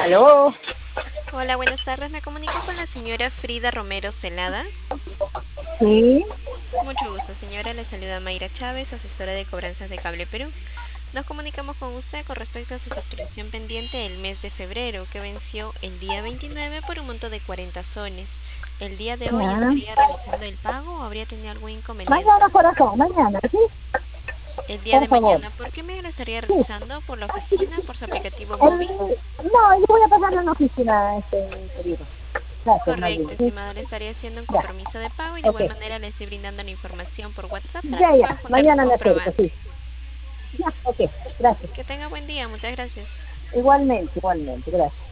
Aló, Hola, buenas tardes. Me comunico con la señora Frida Romero Celada. sí, Mucho gusto, señora. Le saluda Mayra Chávez, asesora de cobranzas de Cable Perú. Nos comunicamos con usted con respecto a su suscripción pendiente el mes de febrero, que venció el día 29 por un monto de 40 soles. ¿El día de hoy ya. estaría realizando el pago o habría tenido algún inconveniente? Mañana, corazón, mañana, ¿sí? El día Por de favor. mañana, ¿por qué me lo estaría Sí. realizando? ¿Por la oficina? ¿Por su aplicativo móvil? No, yo voy a pasar en la oficina este pedido. Gracias, más bien, Correcto, sí. estimado. Le estaría haciendo un Ya, compromiso de pago y de ok. igual manera le estoy brindando la información por WhatsApp para Ya, que ya, pueda juntar su mañana me acerco, comprobante. sí. Ya, ok, gracias. Que tenga buen día. Muchas gracias. Igualmente, igualmente, gracias.